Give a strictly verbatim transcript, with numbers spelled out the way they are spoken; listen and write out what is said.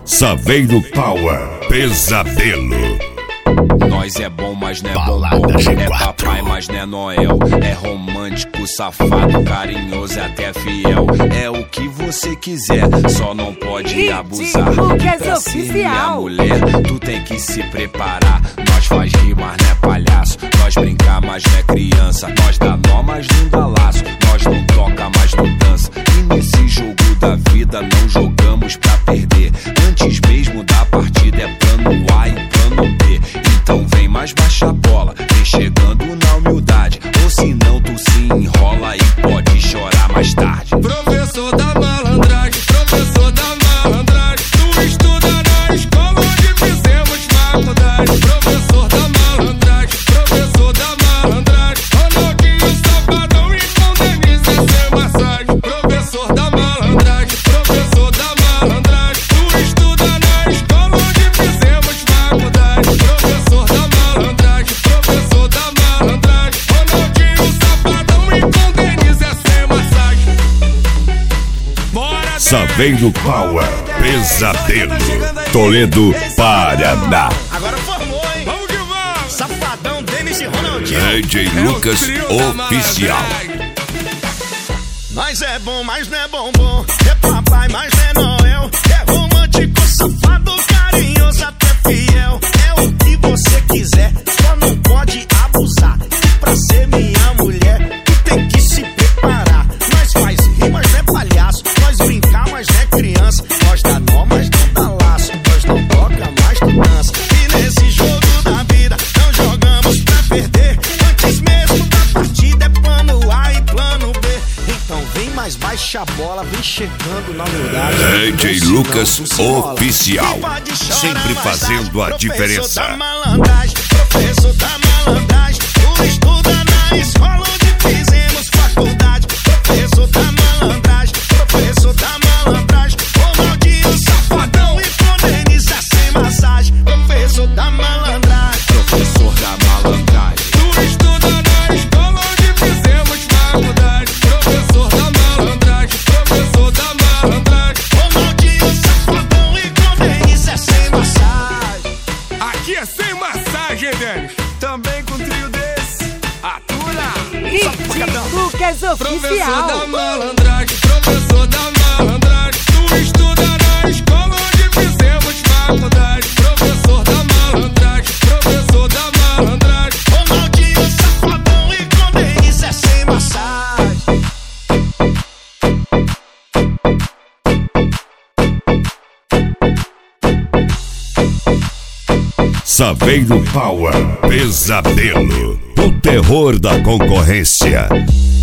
Saveiro Power Pesadelo. Nós é bom, mas não é bombom. É papai, mas não é Noel. É romântico, safado, carinhoso e até fiel. É o que você quiser, só não pode abusar. Pra ser minha mulher, tu tem que se preparar. Nós faz rir, mas não é palhaço. Nós brincar, mas não é criança. Nós dá nó, mas não dá laço. Nós não toca, mas não dança. E nesse jogo da vida não jogamos pra perder. Antes mesmo da partida é plano A e plano B. Então vem mais baixa a bola, vem chegando na humildade. Ou senão tu se enrola e pode chorar mais tarde. Professor da malandragem, professor da malandragem. Tu estuda na escola onde fizemos faculdade. Professor da malandragem, professor da malandragem. Ronaldinho Safadão e com Denise sem massagem. Professor da malandragem, professor da malandragem. Tu estuda na escola onde fizemos faculdade. Professor da malandragem, professor da malandragem. Ronaldinho Safadão e com Denise sem massagem. Bora, Saveiro Power Pesadelo. Toledo, Paraná. Agora formou, hein? vamos que vamos! Safadão, Denis e Ronaldinho. D J Lucas Oficial. Nós é bom, mas não é bombom. É papai, mas não é Noel. É romântico, safado, carinhoso, até fiel. É o que você quiser, só não pode abusar. E pra ser minha mulher, tu tem que se preparar. Nós faz rir, mas não é palhaço. Nós brincar, mas não é criança. Nós dá nó, mas não dá laço. Nós não toca, mas não dança. E nesse jogo da vida, não jogamos pra perder. Antes mesmo da partida é plano A e plano B. Então vem mais baixa a bola, vem chegando na humildade. D J Lucas Oficial. Sempre fazendo a diferença. Professor da malandragem, professor da malandragem. Tu estuda na escola onde fizemos faculdade. Professor da malandragem, professor da malandragem. Ronaldinho Safadão e com Denise sem massagem. Professor da malandragem, Professor da malandragem. Tu estuda na escola onde fizemos faculdade. Professor da malandragem, professor da malandragem. Ronaldinho Safadão e com Denise sem massagem. Aqui é sem massagem, Denis. Também com trio desse. Atura. Lucas Professor Oficial. da malandragem, professor da malandragem. Tu estuda na escola onde fizemos faculdade. Professor da malandragem, professor da malandragem. Ronaldinho Safadão e com Denise sem massagem. Saveiro Power Pesadelo. O terror da concorrência.